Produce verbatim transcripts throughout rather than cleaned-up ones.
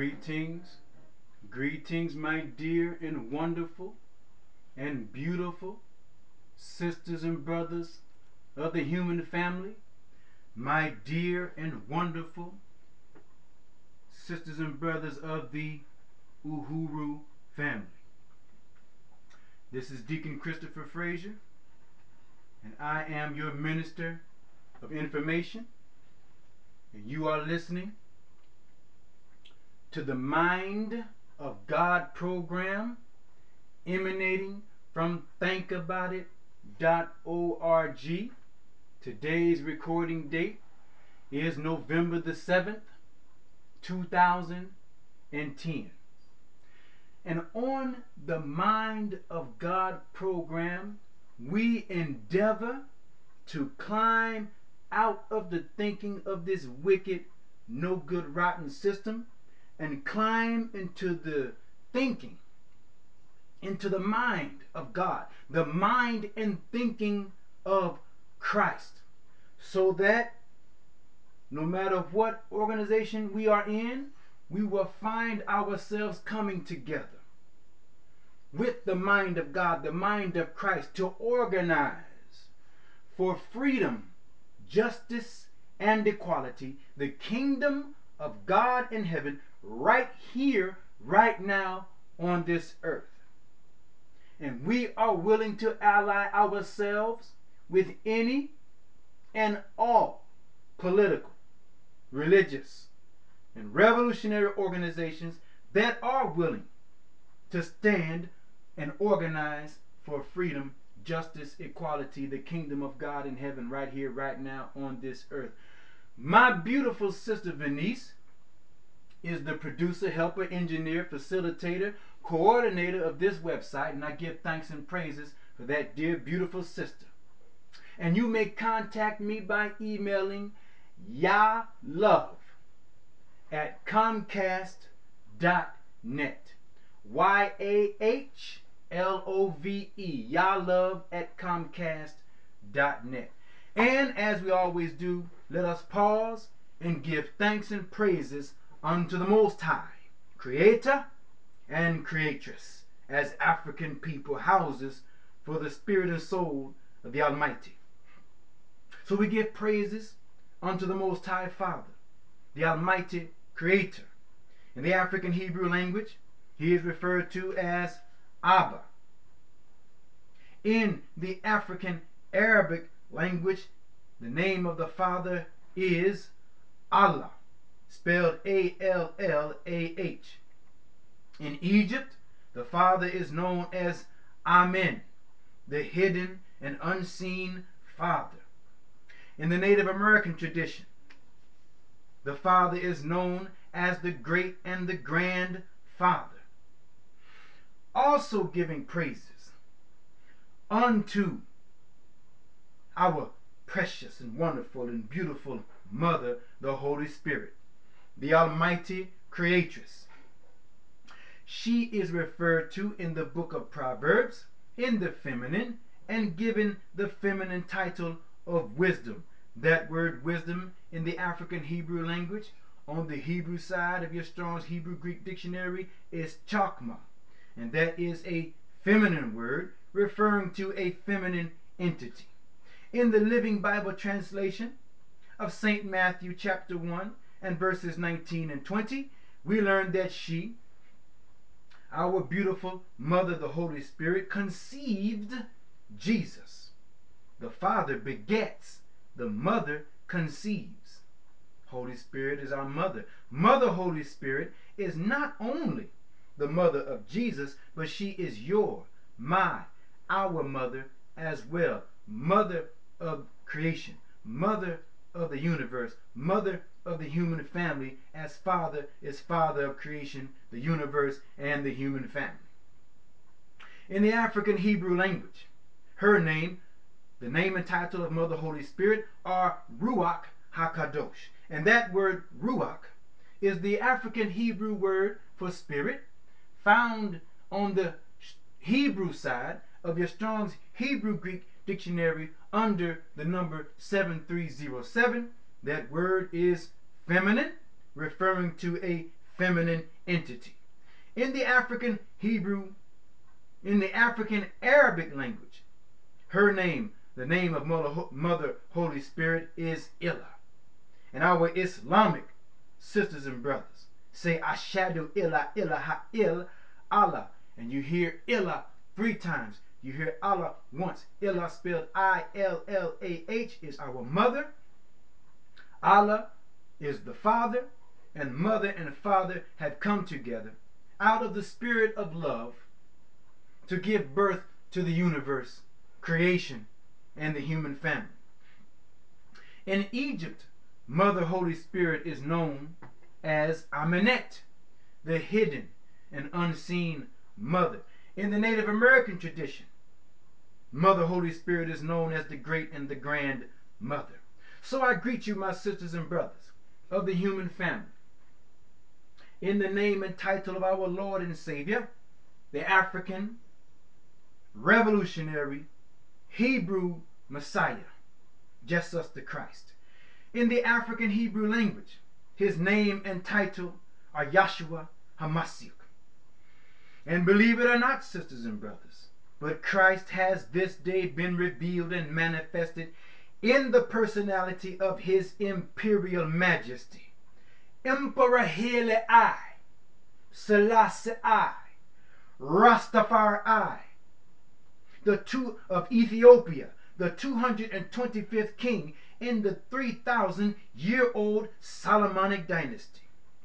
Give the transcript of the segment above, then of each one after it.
Greetings, greetings, my dear and wonderful and beautiful sisters and brothers of the human family, my dear and wonderful sisters and brothers of the Uhuru family. This is Deacon Christopher Frazier, and I am your minister of information, and you are listening to the Mind of God program emanating from think about it dot org. Today's recording date is November the seventh, two thousand ten. And on the Mind of God program, we endeavor to climb out of the thinking of this wicked, no good, rotten system and climb into the thinking, into the mind of God, the mind and thinking of Christ, so that no matter what organization we are in, we will find ourselves coming together with the mind of God, the mind of Christ, to organize for freedom, justice, and equality, the kingdom of God in heaven, right here, right now on this earth. And we are willing to ally ourselves with any and all political, religious, and revolutionary organizations that are willing to stand and organize for freedom, justice, equality, the kingdom of God in heaven, right here, right now on this earth. My beautiful sister Venice is the producer, helper, engineer, facilitator, coordinator of this website, and I give thanks and praises for that dear, beautiful sister. And you may contact me by emailing yahlove at comcast dot net. Y A H L O V E, yahlove at comcast dot net. And as we always do, let us pause and give thanks and praises unto the Most High, Creator and Creatress, as African people, houses for the spirit and soul of the Almighty. So we give praises unto the Most High Father, the Almighty Creator. In the African Hebrew language, he is referred to as Abba. In the African Arabic language, the name of the Father is Allah, spelled A L L A H. In Egypt, the Father is known as Amen, the hidden and unseen Father. In the Native American tradition, the Father is known as the Great and the Grand Father. Also giving praises unto our precious and wonderful and beautiful Mother, the Holy Spirit, the Almighty Creatress. She is referred to in the book of Proverbs in the feminine and given the feminine title of wisdom. That word wisdom in the African Hebrew language, on the Hebrew side of your Strong's Hebrew Greek dictionary, is chokmah, and that is a feminine word referring to a feminine entity. In the Living Bible translation of Saint Matthew chapter one and verses nineteen and twenty, we learn that she, our beautiful Mother, the Holy Spirit, conceived Jesus. The Father begets, the Mother conceives. Holy Spirit is our Mother. Mother Holy Spirit is not only the Mother of Jesus, but she is your, my, our Mother as well. Mother of creation, Mother of the universe, Mother of the human family, as Father is Father of creation, the universe, and the human family. In the African Hebrew language, her name, the name and title of Mother Holy Spirit, are Ruach HaKadosh. And that word Ruach is the African Hebrew word for spirit, found on the Hebrew side of your Strong's Hebrew Greek dictionary under the number seven three zero seven. That word is feminine, referring to a feminine entity. In the African Hebrew, in the African Arabic language, her name, the name of Mother Holy Spirit, is Ilah. And our Islamic sisters and brothers say Ashadu Ilah Ilaha Il Allah. And you hear Ilah three times. You hear Allah once. Ilah, spelled I L L A H, is our mother. Allah is the Father. And mother and father have come together out of the spirit of love to give birth to the universe, creation, and the human family. In Egypt, Mother Holy Spirit is known as Amenet, the hidden and unseen mother. In the Native American tradition, Mother Holy Spirit is known as the great and the grand mother. So I greet you, my sisters and brothers of the human family, in the name and title of our Lord and Savior, the African revolutionary Hebrew Messiah, Jesus the Christ. In the African Hebrew language, his name and title are Yahshua HaMashiach. And believe it or not, sisters and brothers, but Christ has this day been revealed and manifested in the personality of his imperial majesty, Emperor Haile I, Selassie I, Rastafari I, the two of Ethiopia, the two hundred twenty-fifth king in the three thousand year old Solomonic dynasty.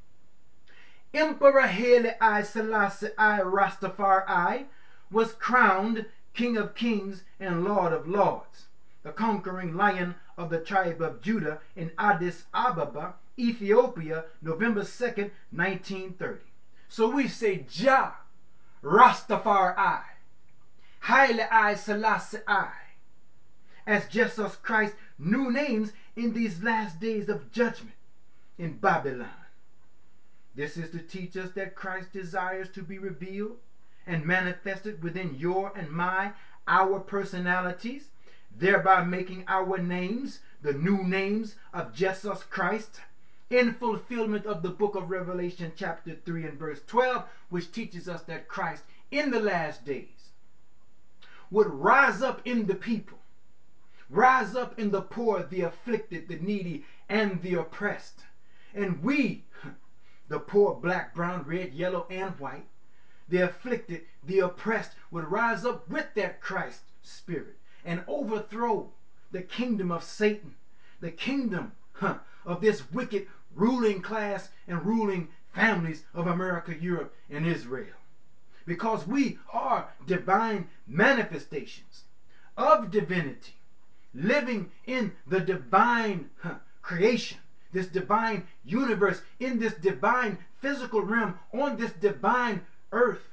Emperor Haile I, Selassie I, Rastafari I was crowned King of Kings and Lord of Lords, the conquering lion of the tribe of Judah in Addis Ababa, Ethiopia, November second, nineteen thirty. So we say Jah, Rastafari I, Haile I, Selassie I, as Jesus Christ's new names in these last days of judgment in Babylon. This is to teach us that Christ desires to be revealed and manifested within your and my, our personalities, thereby making our names the new names of Jesus Christ, in fulfillment of the book of Revelation chapter three and verse twelve, which teaches us that Christ in the last days would rise up in the people, rise up in the poor, the afflicted, the needy, and the oppressed. And we, the poor, black, brown, red, yellow, and white, the afflicted, the oppressed, would rise up with that Christ spirit and overthrow the kingdom of Satan, the kingdom huh, of this wicked ruling class and ruling families of America, Europe, and Israel. Because we are divine manifestations of divinity, living in the divine huh, creation, this divine universe, in this divine physical realm, on this divine earth.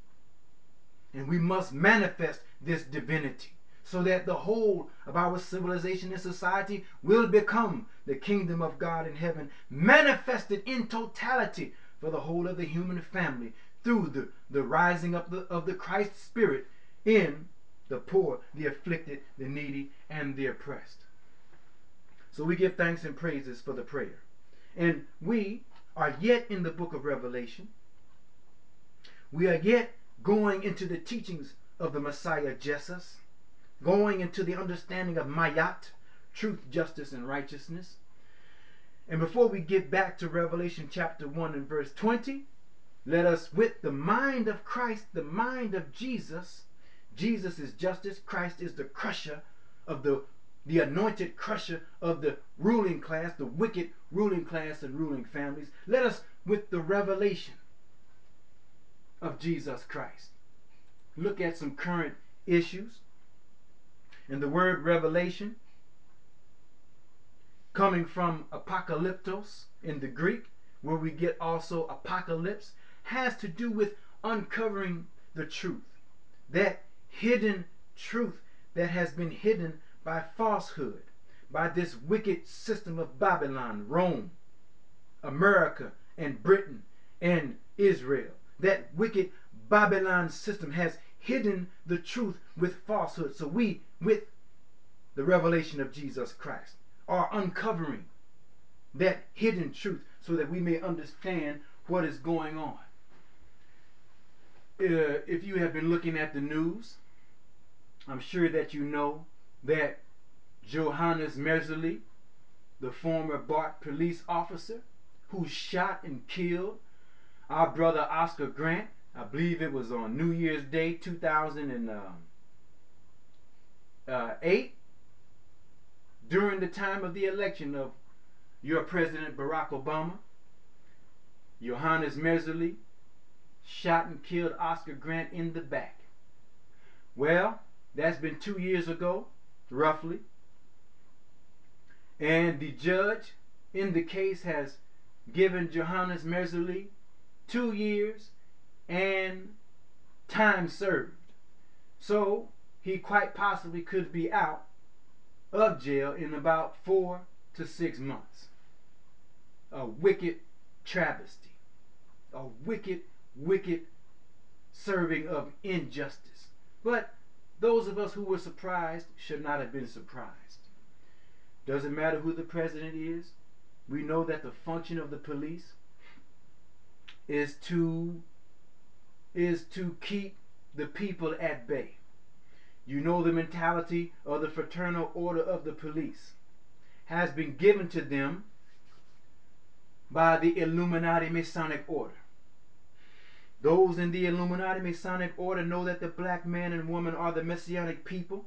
And we must manifest this divinity so that the whole of our civilization and society will become the kingdom of God in heaven, manifested in totality for the whole of the human family through the, the rising up the, of the Christ spirit in the poor, the afflicted, the needy, and the oppressed. So we give thanks and praises for the prayer. And we are yet in the book of Revelation. We are yet going into the teachings of the Messiah Jesus, going into the understanding of Mayat, truth, justice, and righteousness. And before we get back to Revelation chapter one and verse twenty, let us, with the mind of Christ, the mind of Jesus, Jesus is justice, Christ is the crusher of the, the anointed crusher of the ruling class, the wicked ruling class and ruling families. Let us, with the revelation of Jesus Christ, look at some current issues. And the word revelation, coming from apocalyptos in the Greek, where we get also apocalypse, has to do with uncovering the truth, that hidden truth that has been hidden by falsehood, by this wicked system of Babylon, Rome, America, and Britain, and Israel. That wicked Babylon system has hidden the truth with falsehood. So we, with the revelation of Jesus Christ, are uncovering that hidden truth so that we may understand what is going on. Uh, if you have been looking at the news, I'm sure that you know that Johannes Merzelli, the former B A R T police officer who shot and killed our brother Oscar Grant, I believe it was on New Year's Day two thousand eight, during the time of the election of your President Barack Obama. Johannes Merzelli shot and killed Oscar Grant in the back. Well, that's been two years ago, roughly. And the judge in the case has given Johannes Merzelli two years and time served. So he quite possibly could be out of jail in about four to six months. A wicked travesty. A wicked, wicked serving of injustice. But those of us who were surprised should not have been surprised. Doesn't matter who the president is. We know that the function of the police is to is to keep the people at bay. You know the mentality of the Fraternal Order of the Police has been given to them by the Illuminati Masonic Order. Those in the Illuminati Masonic Order know that the black man and woman are the messianic people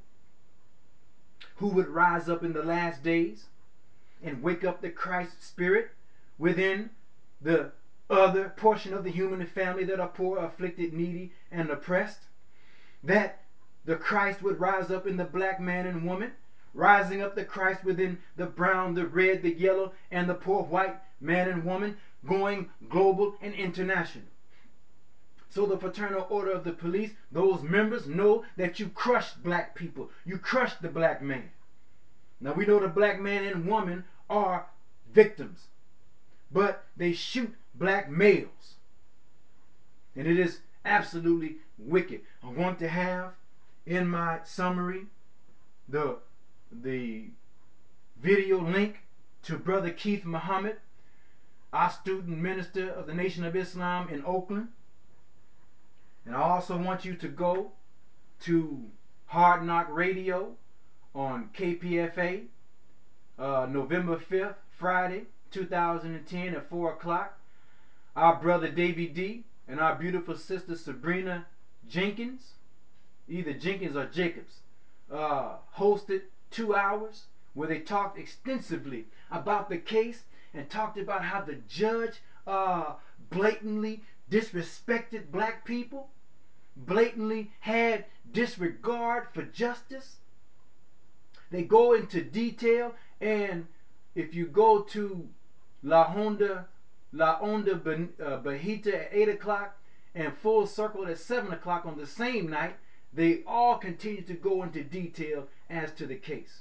who would rise up in the last days and wake up the Christ spirit within the other portion of the human family that are poor, afflicted, needy, and oppressed. That the Christ would rise up in the black man and woman, rising up the Christ within the brown, the red, the yellow, and the poor white man and woman, going global and international. So the Fraternal Order of the Police, those members know that you crushed black people. You crushed the black man. Now we know the black man and woman are victims, but they shoot black males. And it is absolutely wicked. I want to have in my summary the, the video link to Brother Keith Muhammad, our student minister of the Nation of Islam in Oakland. And I also want you to go to Hard Knock Radio on K P F A, uh, November fifth, Friday, two thousand ten at four o'clock. Our brother Davy D and our beautiful sister Sabrina Jenkins, either Jenkins or Jacobs, uh, hosted two hours where they talked extensively about the case and talked about how the judge uh, blatantly disrespected black people, blatantly had disregard for justice. They go into detail, and if you go to La Honda, La Onda Bajita at eight o'clock and Full Circle at seven o'clock on the same night, they all continue to go into detail as to the case.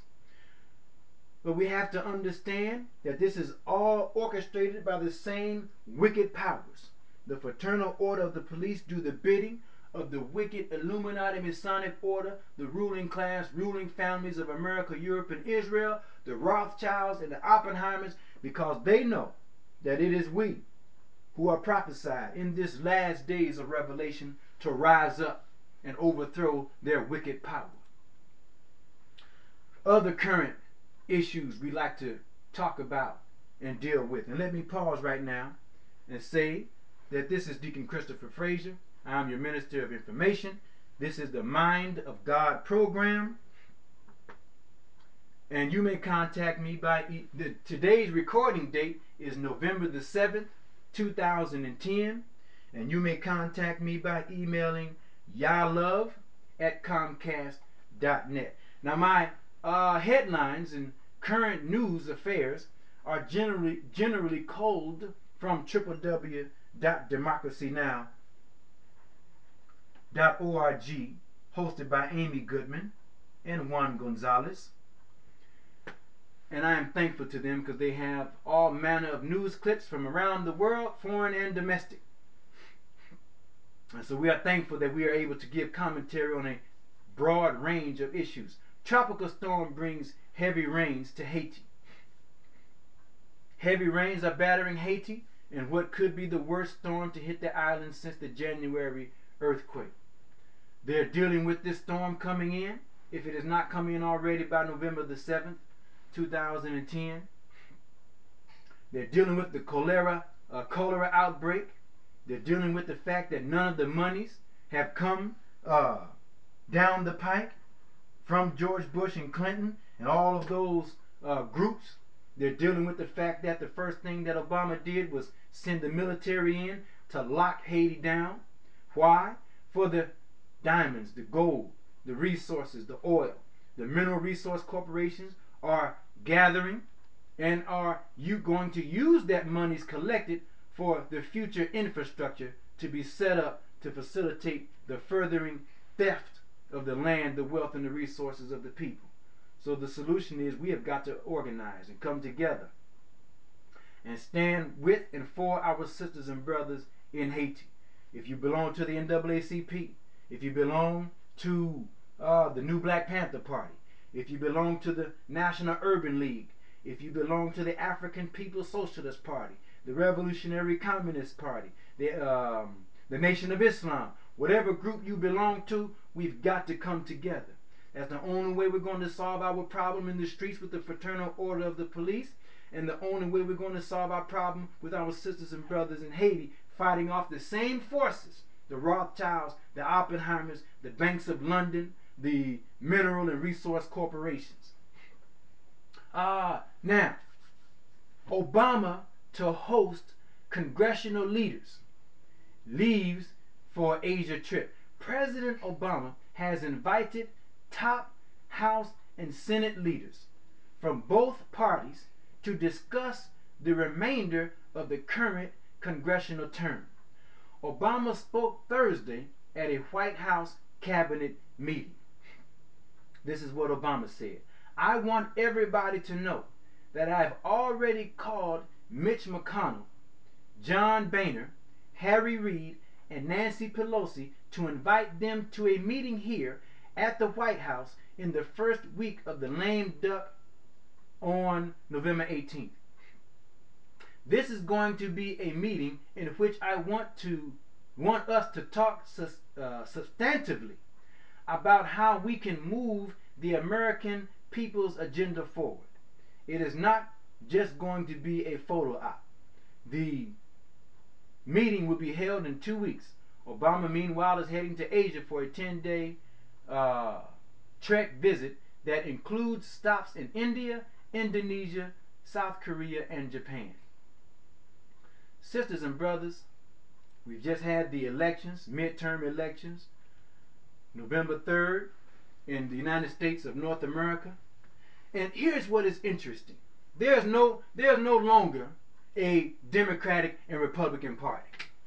But we have to understand that this is all orchestrated by the same wicked powers. The Fraternal Order of the Police do the bidding of the wicked Illuminati Masonic Order, the ruling class, ruling families of America, Europe, and Israel, the Rothschilds and the Oppenheimers, because they know that it is we who are prophesied in this last days of Revelation to rise up and overthrow their wicked power. Other current issues we like to talk about and deal with. And let me pause right now and say that this is Deacon Christopher Frazier. I'm your Minister of Information. This is the Mind of God program. And you may contact me by, e the, today's recording date is November the seventh, two thousand ten. And you may contact me by emailing yalove at comcast dot net. Now my uh, headlines and current news affairs are generally generally culled from w w w dot democracy now dot org, hosted by Amy Goodman and Juan Gonzalez. And I am thankful to them because they have all manner of news clips from around the world, foreign and domestic. And so we are thankful that we are able to give commentary on a broad range of issues. Tropical storm brings heavy rains to Haiti. Heavy rains are battering Haiti, in what could be the worst storm to hit the island since the January earthquake. They're dealing with this storm coming in, if it is not coming in already by November the seventh, two thousand ten. They're dealing with the cholera, uh, cholera outbreak. They're dealing with the fact that none of the monies have come uh, down the pike from George Bush and Clinton and all of those uh, groups. They're dealing with the fact that the first thing that Obama did was send the military in to lock Haiti down. Why? For the diamonds, the gold, the resources, the oil. The mineral resource corporations are gathering and are you going to use that monies collected for the future infrastructure to be set up to facilitate the furthering theft of the land, the wealth, and the resources of the people. So the solution is we have got to organize and come together and stand with and for our sisters and brothers in Haiti. If you belong to the N double A C P, if you belong to uh, the New Black Panther Party, if you belong to the National Urban League, if you belong to the African People's Socialist Party, the Revolutionary Communist Party, the, um, the Nation of Islam, whatever group you belong to, we've got to come together. That's the only way we're going to solve our problem in the streets with the fraternal order of the police, and the only way we're going to solve our problem with our sisters and brothers in Haiti fighting off the same forces, the Rothschilds, the Oppenheimers, the Banks of London, the mineral and resource corporations. Ah, uh, now, Obama to host congressional leaders leaves for Asia trip. President Obama has invited top House and Senate leaders from both parties to discuss the remainder of the current congressional term. Obama spoke Thursday at a White House cabinet meeting. This is what Obama said. I want everybody to know that I've already called Mitch McConnell, John Boehner, Harry Reid, and Nancy Pelosi to invite them to a meeting here at the White House in the first week of the lame duck on November eighteenth. This is going to be a meeting in which I want to want us to talk sus, uh, substantively about how we can move the American people's agenda forward. It is not just going to be a photo op. The meeting will be held in two weeks. Obama, meanwhile, is heading to Asia for a ten-day uh, trek visit that includes stops in India, Indonesia, South Korea, and Japan. Sisters and brothers, we've just had the elections, midterm elections, November third in the United States of North America. And here's what is interesting. There's no, there's no longer a Democratic and Republican Party.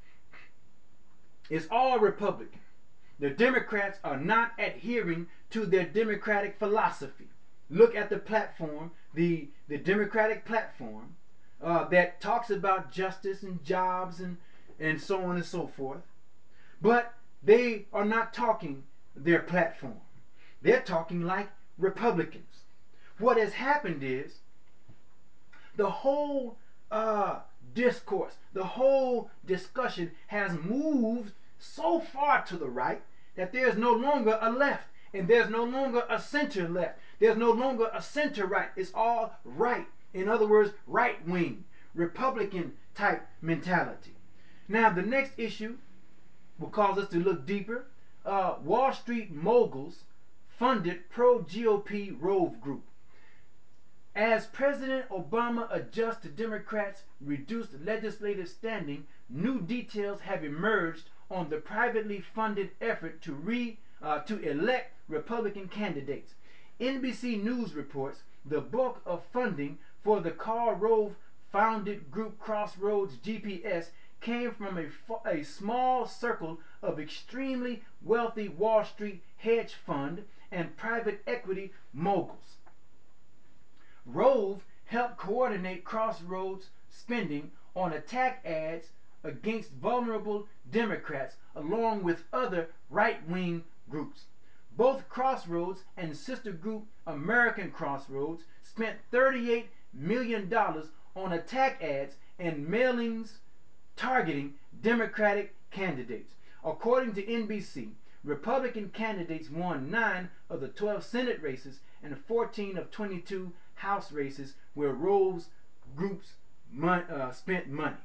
It's all Republican. The Democrats are not adhering to their Democratic philosophy. Look at the platform, the, the Democratic platform uh, that talks about justice and jobs and, and so on and so forth. But they are not talking their platform. They're talking like Republicans. What has happened is the whole uh, discourse, the whole discussion has moved so far to the right that there's no longer a left and there's no longer a center left. There's no longer a center right. It's all right. In other words, right wing, Republican type mentality. Now, the next issue will cause us to look deeper. Uh, Wall Street moguls funded pro-G O P Rove Group. As President Obama adjusts to Democrats' reduced legislative standing, new details have emerged on the privately funded effort to re uh, to elect Republican candidates. N B C News reports the bulk of funding for the Karl Rove founded group Crossroads G P S came from a, a small circle of extremely wealthy Wall Street hedge fund and private equity moguls. Rove helped coordinate Crossroads spending on attack ads against vulnerable Democrats along with other right-wing groups. Both Crossroads and sister group American Crossroads spent thirty-eight million dollars on attack ads and mailings targeting Democratic candidates. According to N B C, Republican candidates won nine of the twelve Senate races and fourteen of twenty-two House races where Rove's groups mon- uh, spent money.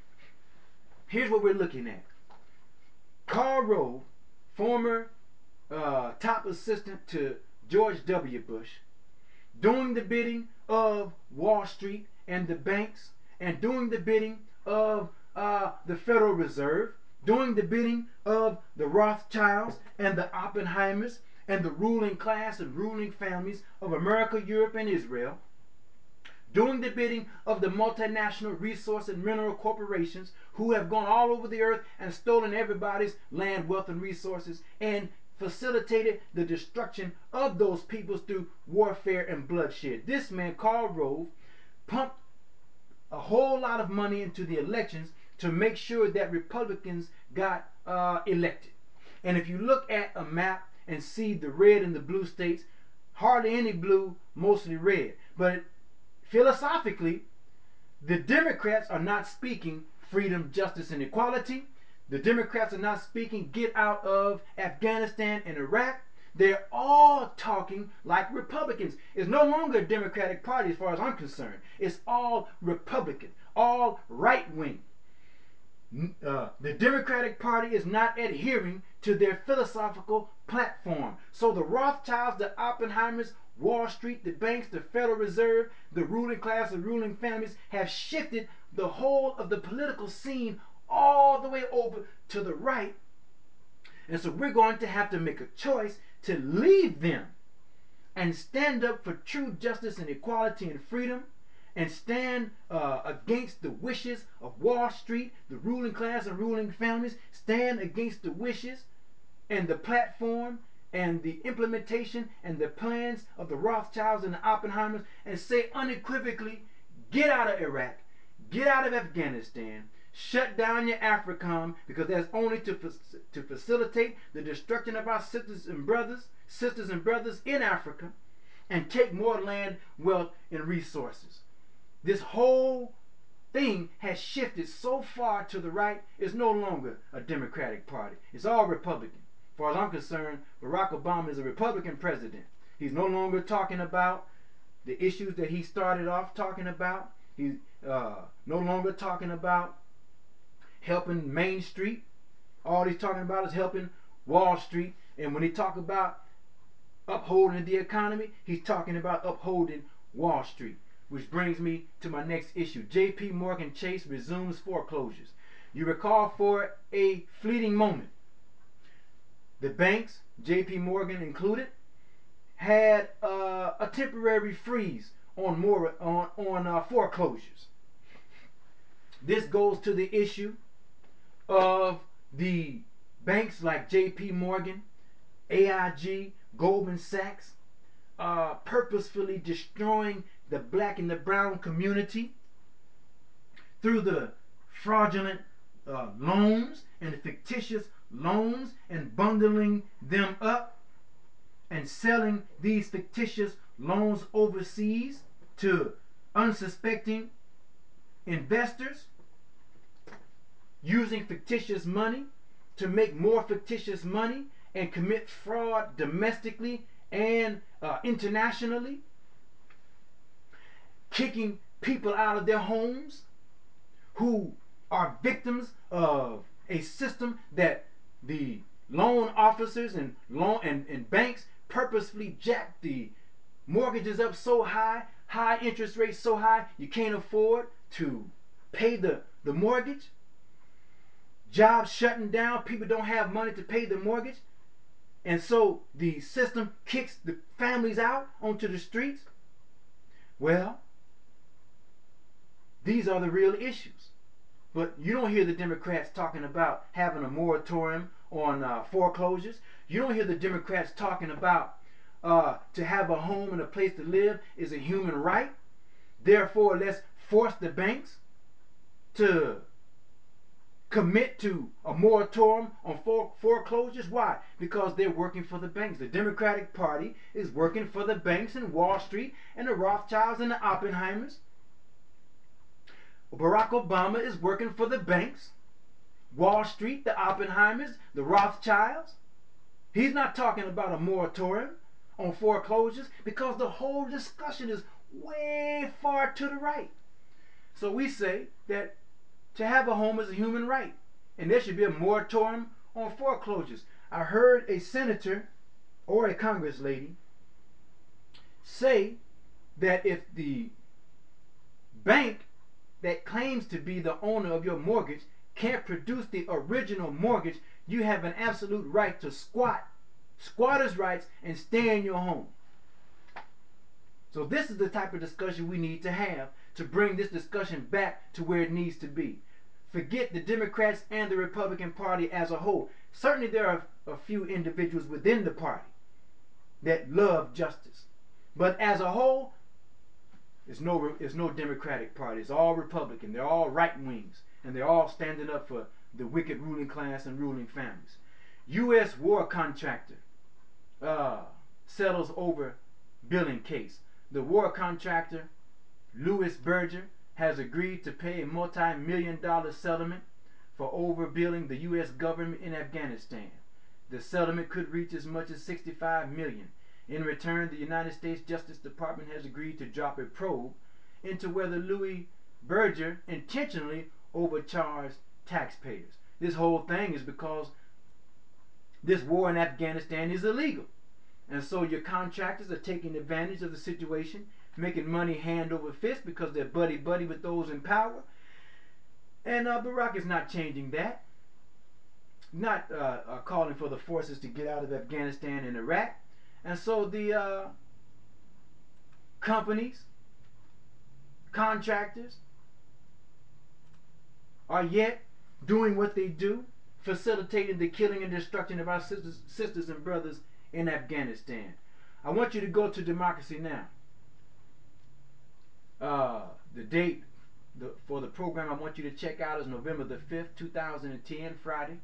Here's what we're looking at. Karl Rove, former uh, top assistant to George W. Bush, doing the bidding of Wall Street and the banks, and doing the bidding of uh, the Federal Reserve, doing the bidding of the Rothschilds and the Oppenheimers and the ruling class and ruling families of America, Europe, and Israel, doing the bidding of the multinational resource and mineral corporations who have gone all over the earth and stolen everybody's land, wealth, and resources, and facilitated the destruction of those peoples through warfare and bloodshed. This man, Karl Rove, pumped a whole lot of money into the elections to make sure that Republicans got uh, elected. And if you look at a map and see the red and the blue states, hardly any blue, mostly red. But philosophically, the Democrats are not speaking freedom, justice, and equality. The Democrats are not speaking get out of Afghanistan and Iraq. They're all talking like Republicans. It's no longer a Democratic Party as far as I'm concerned. It's all Republican, all right wing. Uh, the Democratic Party is not adhering to their philosophical platform. So the Rothschilds, the Oppenheimers, Wall Street, the banks, the Federal Reserve, the ruling class, the ruling families have shifted the whole of the political scene all the way over to the right. And so we're going to have to make a choice to leave them and stand up for true justice and equality and freedom, and stand uh, against the wishes of Wall Street, the ruling class and ruling families, stand against the wishes and the platform and the implementation and the plans of the Rothschilds and the Oppenheimers, and say unequivocally, get out of Iraq, get out of Afghanistan, shut down your AFRICOM, because that's only to, to facilitate the destruction of our sisters and brothers, sisters and brothers in Africa, and take more land, wealth, and resources. This whole thing has shifted so far to the right, it's no longer a Democratic Party. It's all Republican. As far as I'm concerned, Barack Obama is a Republican president. He's no longer talking about the issues that he started off talking about. He's uh, no longer talking about helping Main Street. All he's talking about is helping Wall Street. And when he talk about upholding the economy, he's talking about upholding Wall Street. Which brings me to my next issue. J P Morgan Chase resumes foreclosures. You recall, for a fleeting moment, the banks, J P Morgan included, had uh, a temporary freeze on more on on uh, foreclosures. This goes to the issue of the banks like J P Morgan, A I G, Goldman Sachs, uh, purposefully destroying the black and the brown community through the fraudulent uh, loans and the fictitious loans, and bundling them up and selling these fictitious loans overseas to unsuspecting investors, using fictitious money to make more fictitious money and commit fraud domestically and uh, internationally, kicking people out of their homes who are victims of a system that the loan officers and loan and, and banks purposefully jack the mortgages up so high, high interest rates so high you can't afford to pay the, the mortgage. Jobs shutting down, people don't have money to pay the mortgage, and so the system kicks the families out onto the streets. Well, these are the real issues. But you don't hear the Democrats talking about having a moratorium on uh, foreclosures. You don't hear the Democrats talking about uh, to have a home and a place to live is a human right. Therefore, let's force the banks to commit to a moratorium on foreclosures. Why? Because they're working for the banks. The Democratic Party is working for the banks and Wall Street and the Rothschilds and the Oppenheimers. Barack Obama is working for the banks, Wall Street, the Oppenheimers, the Rothschilds. He's not talking about a moratorium on foreclosures because the whole discussion is way far to the right. So we say that to have a home is a human right, and there should be a moratorium on foreclosures. I heard a senator or a congress lady say that if the bank that claims to be the owner of your mortgage can't produce the original mortgage, you have an absolute right to squat, squatters' rights, and stay in your home. So this is the type of discussion we need to have to bring this discussion back to where it needs to be. Forget the Democrats and the Republican Party as a whole. Certainly there are a few individuals within the party that love justice. But as a whole, it's no, it's no Democratic Party. It's all Republican. They're all right wings. And they're all standing up for the wicked ruling class and ruling families. U S war contractor uh, settles over billing case. The war contractor, Louis Berger, has agreed to pay a multi-million dollar settlement for overbilling the U S government in Afghanistan. The settlement could reach as much as sixty-five million dollars. In return, the United States Justice Department has agreed to drop a probe into whether Louis Berger intentionally overcharged taxpayers. This whole thing is because this war in Afghanistan is illegal. And so your contractors are taking advantage of the situation, making money hand over fist because they're buddy-buddy with those in power. And uh, Barack is not changing that. Not uh, uh, calling for the forces to get out of Afghanistan and Iraq. And so the uh, companies, contractors, are yet doing what they do, facilitating the killing and destruction of our sisters, sisters and brothers in Afghanistan. I want you to go to Democracy Now! Uh, the date the, for the program I want you to check out is November the fifth, two thousand ten, Friday.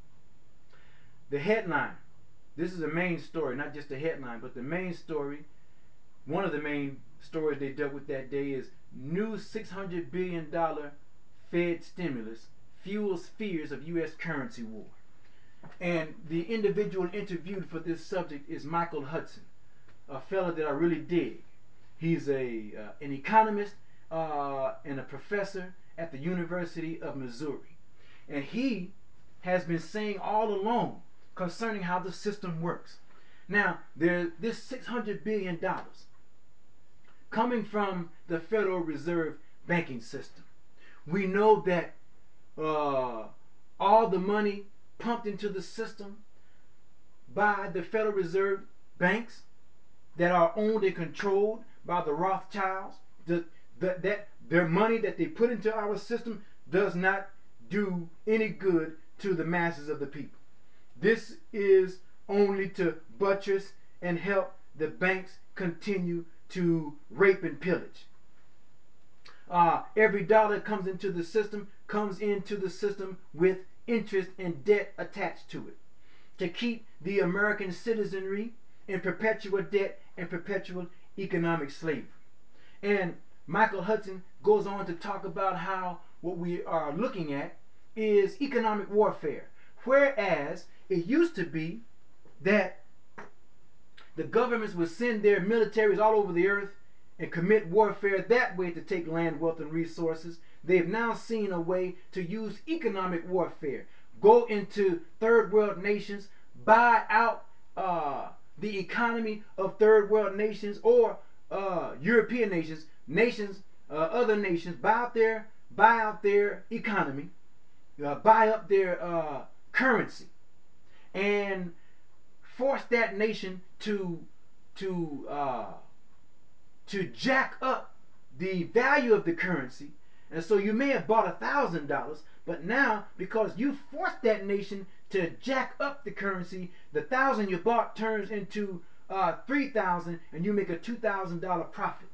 The headline, this is a main story, not just a headline, but the main story, one of the main stories they dealt with that day is new six hundred billion dollars Fed stimulus fuels fears of U S currency war. And the individual interviewed for this subject is Michael Hudson, a fella that I really dig. He's a uh, an economist uh, and a professor at the University of Missouri. And he has been saying all along concerning how the system works. Now, there, this six hundred billion dollars coming from the Federal Reserve banking system. We know that uh, all the money pumped into the system by the Federal Reserve banks that are owned and controlled by the Rothschilds, the, the, that their money that they put into our system does not do any good to the masses of the people. This is only to buttress and help the banks continue to rape and pillage. Uh, every dollar that comes into the system comes into the system with interest and debt attached to it, to keep the American citizenry in perpetual debt and perpetual economic slavery. And Michael Hudson goes on to talk about how what we are looking at is economic warfare. Whereas it used to be that the governments would send their militaries all over the earth and commit warfare that way to take land, wealth, and resources, they've now seen a way to use economic warfare. Go into third world nations, buy out uh, the economy of third world nations or uh, European nations, nations, uh, other nations, buy out their, buy out their economy, uh, buy up their uh, currency, and force that nation to to uh, to jack up the value of the currency. And so you may have bought a thousand dollars, but now because you forced that nation to jack up the currency, the thousand you bought turns into uh, three thousand, and you make a two thousand dollar profit.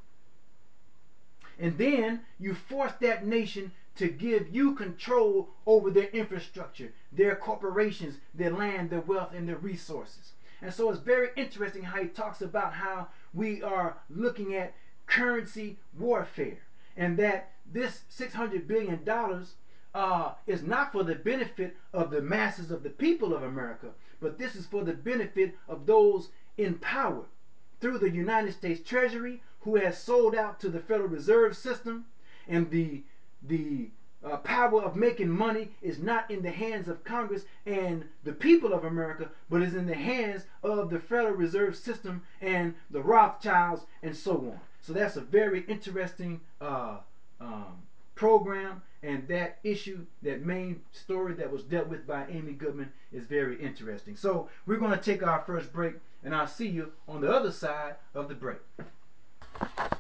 And then you force that nation to give you control over their infrastructure, their corporations, their land, their wealth, and their resources. And so it's very interesting how he talks about how we are looking at currency warfare. and that this six hundred billion dollars uh, is not for the benefit of the masses of the people of America, but this is for the benefit of those in power through the United States Treasury, who has sold out to the Federal Reserve System, and the the uh, power of making money is not in the hands of Congress and the people of America, but is in the hands of the Federal Reserve System and the Rothschilds and so on. So that's a very interesting uh, um, program, and that issue, that main story that was dealt with by Amy Goodman, is very interesting. So we're going to take our first break, and I'll see you on the other side of the break.